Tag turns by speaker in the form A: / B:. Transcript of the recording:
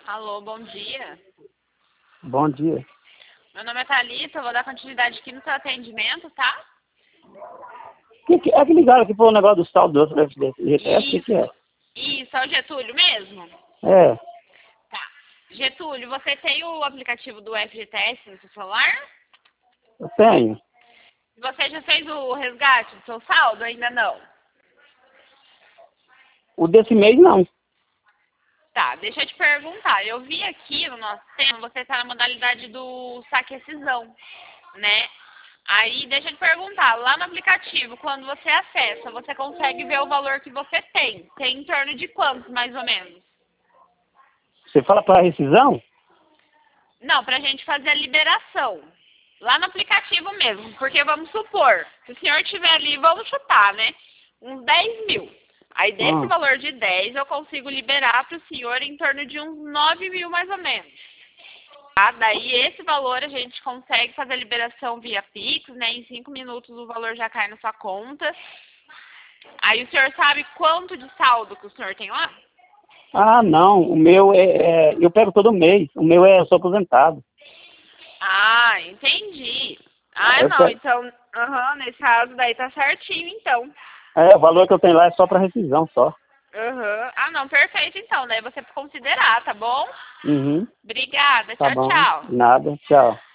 A: Alô, bom dia.
B: Bom dia.
A: Meu nome é Thalita, eu vou dar continuidade aqui no seu atendimento, tá?
B: É que ligaram aqui pro negócio do saldo do outro FGTS? O que é?
A: Isso, é o Getúlio mesmo?
B: É,
A: Tá. Getúlio, você tem o aplicativo do FGTS no seu celular?
B: eu tenho.
A: Você já fez o resgate do seu saldo? Ainda não?
B: O desse mês não.
A: Tá, deixa eu te perguntar. Eu vi aqui no nosso tema, você está na modalidade do saque e rescisão, né? Aí, deixa eu te perguntar, lá no aplicativo, quando você acessa, você consegue ver o valor que você tem? Tem em torno de quantos, mais ou menos?
B: Você fala para rescisão?
A: Não, pra gente fazer a liberação. Lá no aplicativo mesmo, porque vamos supor, se o senhor tiver ali, vamos chutar, né? Uns 10 mil. Aí desse
B: Ah,
A: valor de 10 eu consigo liberar para o senhor em torno de uns 9 mil mais ou menos. Tá? Daí esse valor a gente consegue fazer a liberação via Pix, né? Em 5 minutos o valor já cai na sua conta. Aí o senhor sabe quanto de saldo que o senhor tem lá?
B: não. O meu eu pego todo mês. O meu eu sou aposentado.
A: Ah, entendi. Ah,
B: Eu
A: não,
B: pego,
A: então, nesse caso daí tá certinho, então.
B: o valor que eu tenho lá é só para rescisão, só.
A: Ah, não, perfeito, então, daí você considerar, tá bom?
B: Uhum,
A: Obrigada,
B: tá
A: tchau,
B: bom.
A: tchau.
B: Nada, tchau.